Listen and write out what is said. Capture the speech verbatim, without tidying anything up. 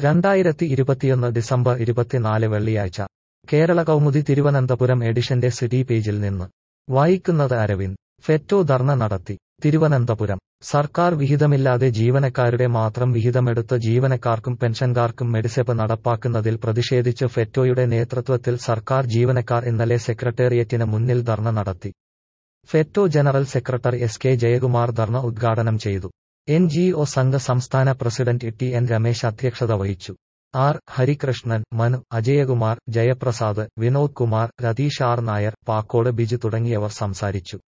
രണ്ടായിരത്തി ഇരുപത്തിയൊന്ന് ഡിസംബർ ഇരുപത്തിനാല് വെള്ളിയാഴ്ച കേരള കൗമുദി തിരുവനന്തപുരം എഡിഷന്റെ സിറ്റി പേജിൽ നിന്ന് വായിക്കുന്നത് അരവിന്ദ്. ഫെറ്റോ ധർണ നടത്തി. തിരുവനന്തപുരം. സർക്കാർ വിഹിതമില്ലാതെ ജീവനക്കാരുടെ മാത്രം വിഹിതമെടുത്ത് ജീവനക്കാർക്കും പെൻഷൻകാർക്കും മെഡിസെപ് നടപ്പാക്കുന്നതിൽ പ്രതിഷേധിച്ച് ഫെറ്റോയുടെ നേതൃത്വത്തിൽ സർക്കാർ ജീവനക്കാർ ഇന്നലെ സെക്രട്ടേറിയറ്റിന് മുന്നിൽ ധർണ നടത്തി. FETO general secretary S K Jayakumar ധർണ ഉദ്ഘാടനം ചെയ്തു. എൻ ജി ഒ സംഘ സംസ്ഥാന പ്രസിഡന്റ് ടി എൻ രമേശ് അധ്യക്ഷത വഹിച്ചു. ആർ ഹരികൃഷ്ണൻ, മനു, അജയകുമാർ, ജയപ്രസാദ്, വിനോദ് കുമാർ, രതീഷ് ആർ നായർ, പാക്കോട് ബിജു തുടങ്ങിയവർ സംസാരിച്ചു.